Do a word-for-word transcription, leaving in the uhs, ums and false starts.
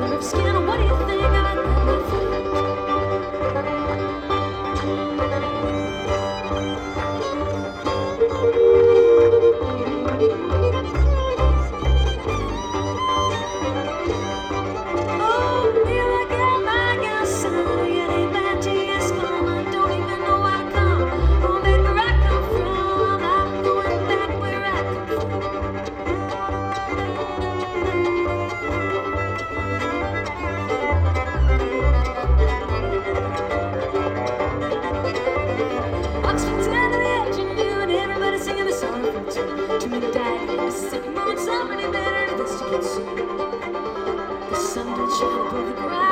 of skin. What do you think about that, my friend? Oh, here I go back outside. It ain't bad to yes, mom. I don't even know where I come from. Baby, where I come from. I'm going back where I come from. Oxford down to the edge of noon, everybody singing a song from two. Two men died in the Mississippi moon. Somebody better this to get soon. The sun don't shine above the ground.